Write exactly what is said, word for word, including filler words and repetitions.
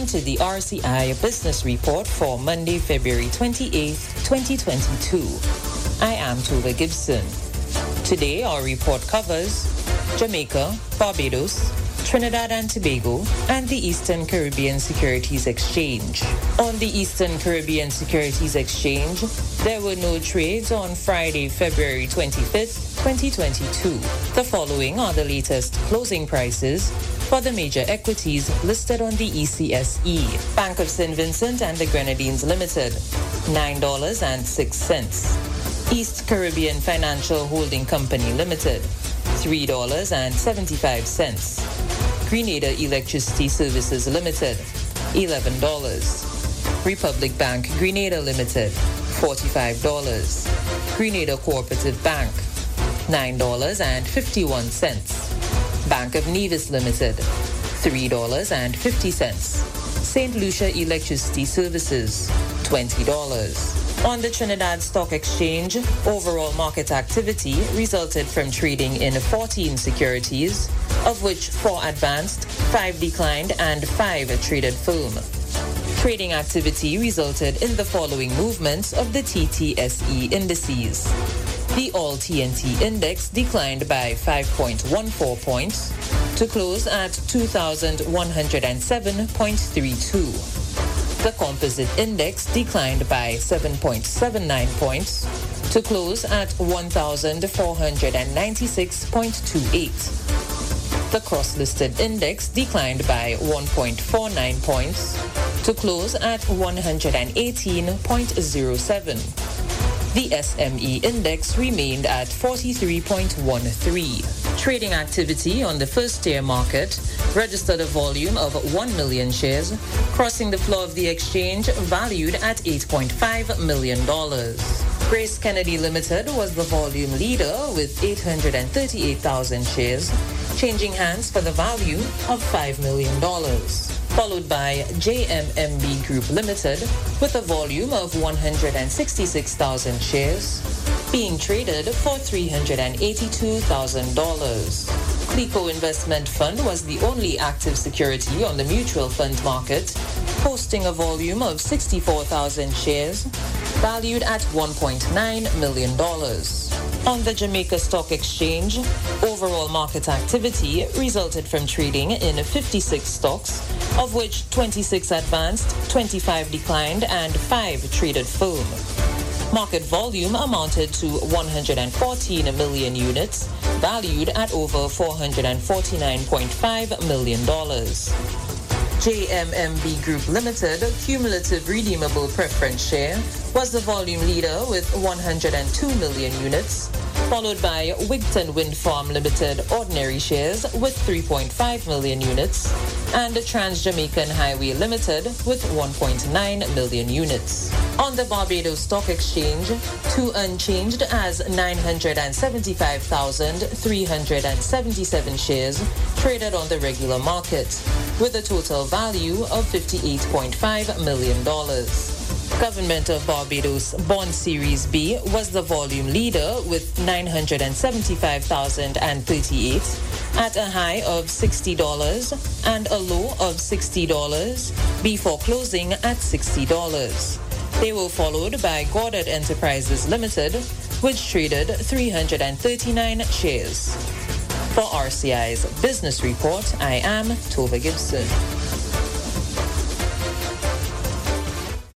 Welcome to the R C I Business Report for Monday, February twenty-eighth, twenty twenty-two. I am Tova Gibson. Today, our report covers Jamaica, Barbados, Trinidad and Tobago, and the Eastern Caribbean Securities Exchange. On the Eastern Caribbean Securities Exchange, there were no trades on Friday, February twenty-fifth, twenty twenty-two. The following are the latest closing prices for the major equities listed on the E C S E. Bank of Saint Vincent and the Grenadines Limited, nine dollars and six cents. East Caribbean Financial Holding Company Limited, three dollars and seventy-five cents. Grenada Electricity Services Limited, eleven dollars. Republic Bank Grenada Limited, forty-five dollars. Grenada Cooperative Bank, nine dollars and fifty-one cents. Bank of Nevis Limited, three dollars and fifty cents. Saint Lucia Electricity Services, twenty dollars. On the Trinidad Stock Exchange, overall market activity resulted from trading in fourteen securities, of which four advanced, five declined, and five traded firm. Trading activity resulted in the following movements of the T T S E indices. The All T N T index declined by five point one four points to close at two thousand one hundred seven point three two. The Composite index declined by seven point seven nine points to close at one thousand four hundred ninety-six point two eight. The Cross-Listed index declined by one point four nine points to close at one hundred eighteen point zero seven. The S M E index remained at forty-three point one three. Trading activity on the first-tier market registered a volume of one million shares, crossing the floor of the exchange valued at eight point five million dollars. Grace Kennedy Limited was the volume leader with eight hundred thirty-eight thousand shares, changing hands for the value of five million dollars. Followed by J M M B Group Limited with a volume of one hundred sixty-six thousand shares, being traded for three hundred eighty-two thousand dollars. Clico Investment Fund was the only active security on the mutual fund market, posting a volume of sixty-four thousand shares, valued at one point nine million dollars. On the Jamaica Stock Exchange, overall market activity resulted from trading in fifty-six stocks, of which twenty-six advanced, twenty-five declined, and five traded firm. Market volume amounted to one hundred fourteen million units, valued at over four hundred forty-nine point five million dollars. J M M B Group Limited, cumulative redeemable preference share, was the volume leader with one hundred two million units, followed by Wigton Wind Farm Limited ordinary shares with three point five million units, and Trans-Jamaican Highway Limited with one point nine million units. On the Barbados Stock Exchange, two unchanged as nine hundred seventy-five thousand three hundred seventy-seven shares traded on the regular market, with a total value of fifty-eight point five million dollars. Government of Barbados Bond Series B was the volume leader with nine hundred seventy-five thousand thirty-eight at a high of sixty dollars and a low of sixty dollars before closing at sixty dollars. They were followed by Goddard Enterprises Limited, which traded three hundred thirty-nine shares. For R C I's Business Report, I am Tova Gibson.